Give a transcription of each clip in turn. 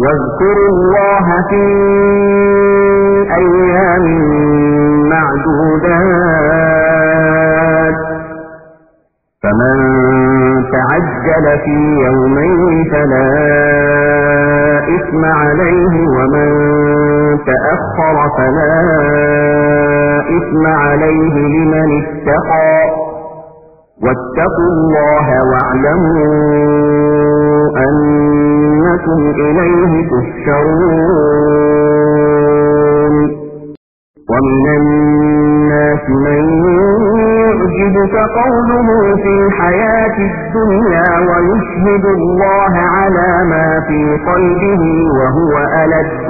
واذكروا الله في أيام معدودات فمن تعجل في يومين فلا إثم عليه ومن تأخر فلا إثم عليه لمن اتقى واتقوا الله واعلموا أنكم إليه تحشرون ومن الناس من يعجبك قوله في الحياة الدنيا ويشهد الله على ما في قلبه وهو ألد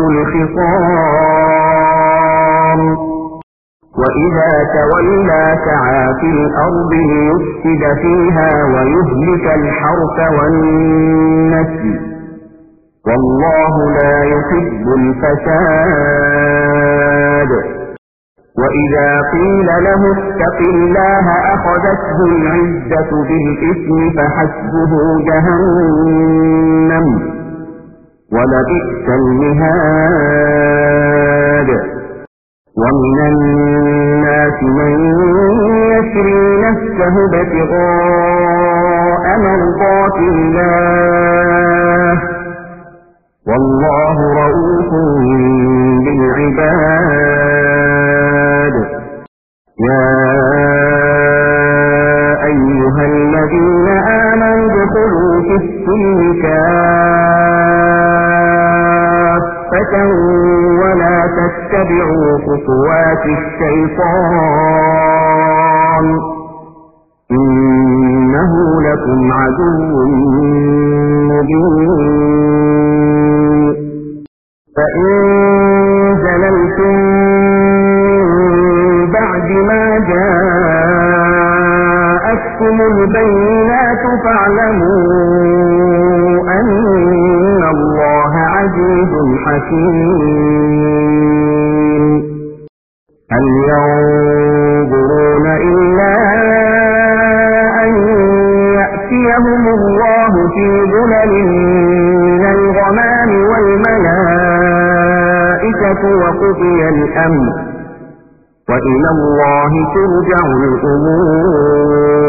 الخصام وإذا تولى سعى في الأرض ليفسد فيها ويهلك الحرث والنسل والله لا يحب الفساد وإذا قيل له اتق الله أخذته العزة بالإثم فحسبه جهنم ولبئس المهاد ومن الناس من يشري نفسه ابتغاء مرضات الله والله رؤوف بالعباد يا أيها الذين آمنوا ادخلوا في السلم كافة ولا تتبعوا خطوات الشيطان إنه لكم عدو مبين فإن زللتم من بعد ما جاءتكم البينات فاعلموا أن الله عزيز حكيم هل ينظرون إلا أن يأتيهم الله في ظلل من الغمام والملائكة وقضي الأمر وإلى الله ترجع الأمور